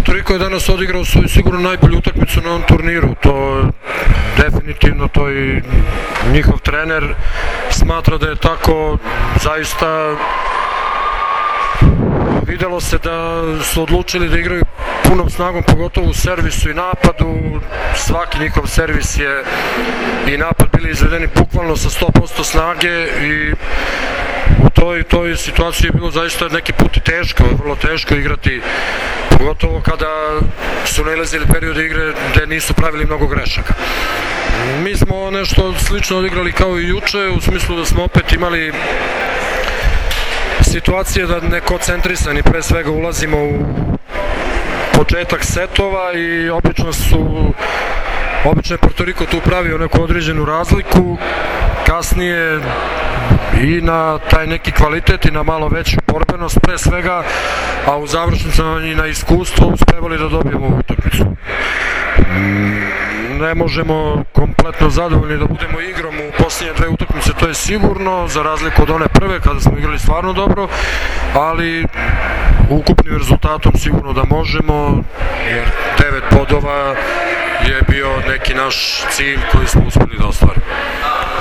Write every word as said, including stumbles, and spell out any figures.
Porto Riko je danas odigrao svoju sigurno najbolju utakmicu na ovom turniru, to definitivno to i njihov trener smatra da je tako. Zaista videlo se da su odlučili da igraju punom snagom, pogotovo u servisu i napadu. Svaki njihov servis je i napad bili izvedeni bukvalno sa sto posto snage i u toj, toj situaciji je bilo zaista neki put i teško, vrlo teško igrati, pogotovo kada su nailazili periode igre gde nisu pravili mnogo grešaka. Mi smo nešto slično odigrali kao i juče, u smislu da smo opet imali situacije da nekoncentrisani pre svega ulazimo u početak setova i obično su obično je Porto Riko tu pravio neku određenu razliku, kasnije i na taj neki kvalitet i na malo veću borbenost pre svega, a u završnicama i na iskustvo uspevali da dobijemo ovu utakmicu. Ne možemo kompletno zadovoljni da budemo igrom u posljednje dve utakmice, to je sigurno, za razliku od one prve kada smo igrali stvarno dobro, ali ukupnim rezultatom sigurno da možemo, jer devet bodova je bio neki naš cilj koji smo uspeli da ostvarimo.